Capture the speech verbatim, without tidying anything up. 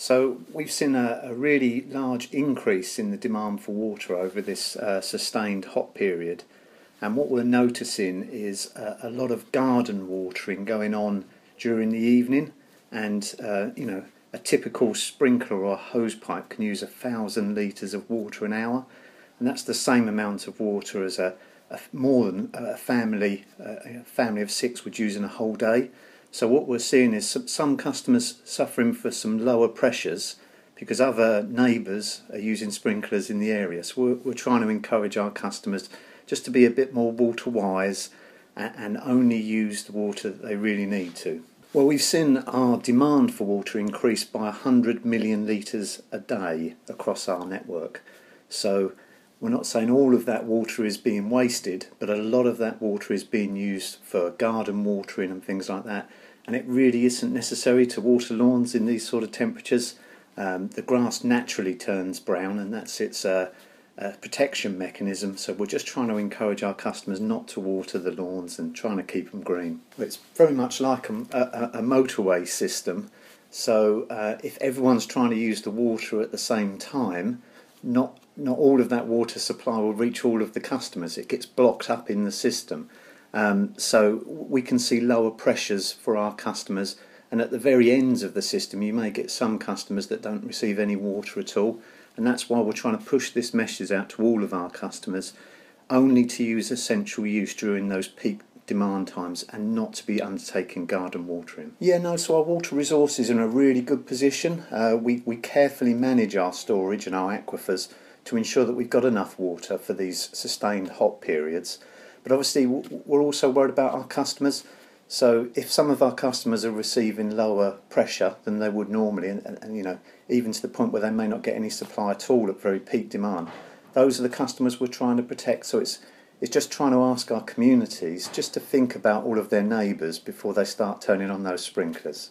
So we've seen a, a really large increase in the demand for water over this uh, sustained hot period, and what we're noticing is a, a lot of garden watering going on during the evening. And uh, you know, a typical sprinkler or hose pipe can use a thousand litres of water an hour, and that's the same amount of water as a, a more than a family a family of six would use in a whole day. So what we're seeing is some, some customers suffering for some lower pressures because other neighbours are using sprinklers in the area. So we're, we're trying to encourage our customers just to be a bit more water wise and, and only use the water that they really need to. Well, we've seen our demand for water increase by one hundred million litres a day across our network. So we're not saying all of that water is being wasted, but a lot of that water is being used for garden watering and things like that. And it really isn't necessary to water lawns in these sort of temperatures. Um, the grass naturally turns brown, and that's its uh, uh, protection mechanism. So we're just trying to encourage our customers not to water the lawns and trying to keep them green. It's very much like a, a, a motorway system. So uh, if everyone's trying to use the water at the same time, not not all of that water supply will reach all of the customers. It gets blocked up in the system. Um, so we can see lower pressures for our customers, and at the very ends of the system you may get some customers that don't receive any water at all, and that's why we're trying to push this message out to all of our customers, only to use essential use during those peak demand times and not to be undertaking garden watering. Yeah, no, so our water resource is in a really good position. Uh, we, we carefully manage our storage and our aquifers to ensure that we've got enough water for these sustained hot periods. But obviously we're also worried about our customers. So if some of our customers are receiving lower pressure than they would normally, and, and, and you know, even to the point where they may not get any supply at all at very peak demand, those are the customers we're trying to protect. So it's It's just trying to ask our communities just to think about all of their neighbours before they start turning on those sprinklers.